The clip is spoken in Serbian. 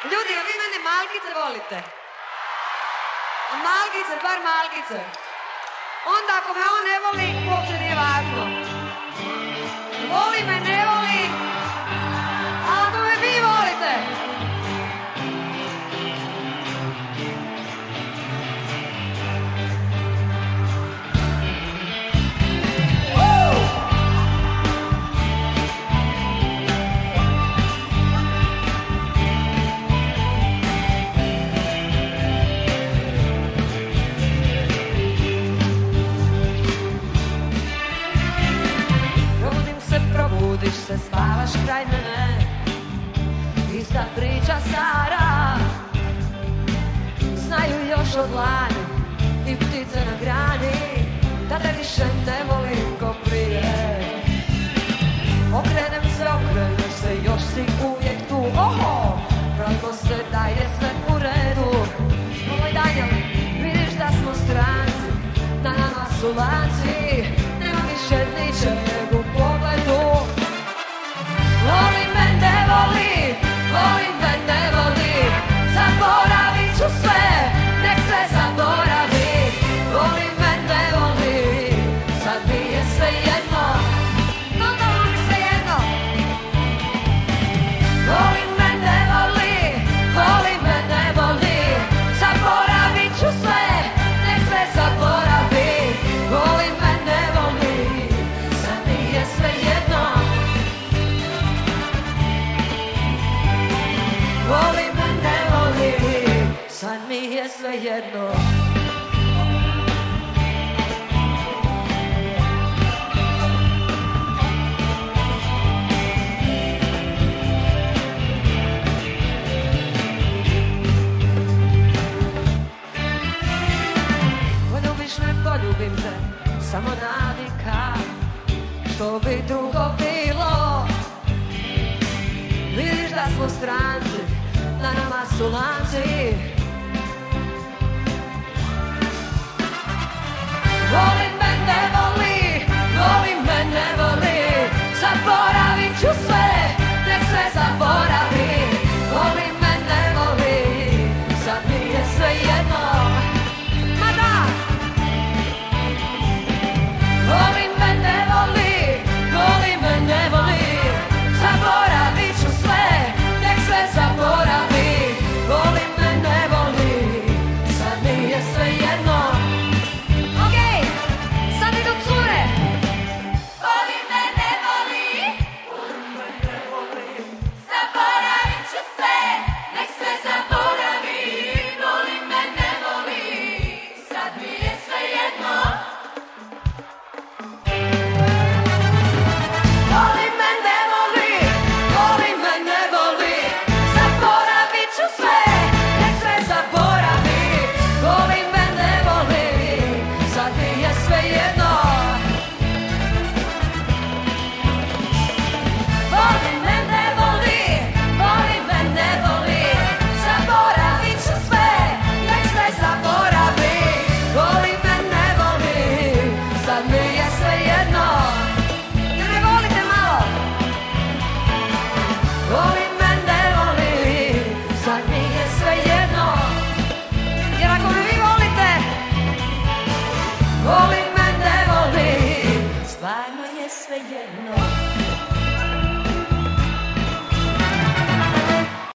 Ljudi, a vi mene malkice volite? Malkice, bar malkice. Onda ako me on ne voli, uopće nije važno. Voli me, ne voli, a ako me vi volite. Probudiš se, spavaš kraj mene, ista priča stara. Znaju još od lani i ptice na grani da te više ne volim ko prije. Okrenem se, još si uvijek tu. Oho, pravko se da je sve u redu. Moj Danijel, vidiš da smo stranci, na nama su lanci, nema više ničeg u pogledu. Voli me, ne voli, volim me, ne voli, zaboravit ću sve, nek sve zaboravi. Voli me, ne voli, sad mi je sve jedno, totalno mi sve jedno. Voli me, ne voli, voli me, ne voli, zaboravit ću sve, nek sve zaboravi. Voli me, ne voli, sad mi je sve jedno. Voli me, ne voli, sad mi je sve jedno. Poljubiš me, poljubim te, samo navika, što bi drugo bilo. Vidiš da smo stranci, na nama su lanci,